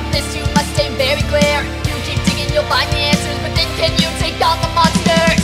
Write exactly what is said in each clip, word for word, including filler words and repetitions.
of this, you must stay very clear. You keep digging, you'll find the answers, but then can you take on the monsters?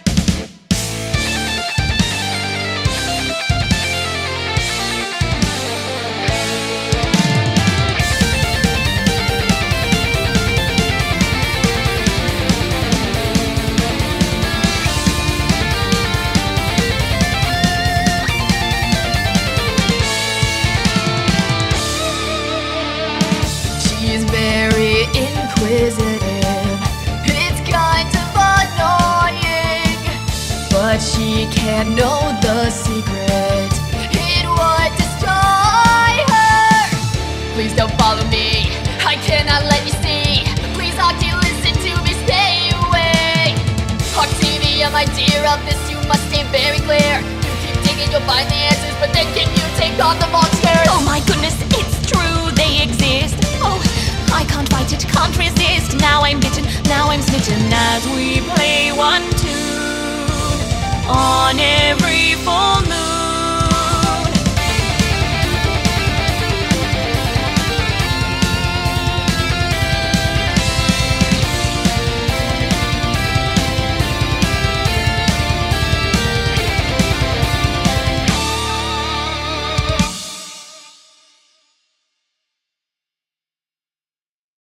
Inquisitive, it's kind of annoying, but she can't know the secret. It would destroy her. Please don't follow me, I cannot let you see. Please, Octi, listen to me, stay away. Octavia, my dear, of this you must stay very clear. You keep digging, you'll find the answers, but then can you take on the monsters? Oh my goodness, it's true, they exist. Oh, I can't fight it, can't resist. Now I'm bitten, now I'm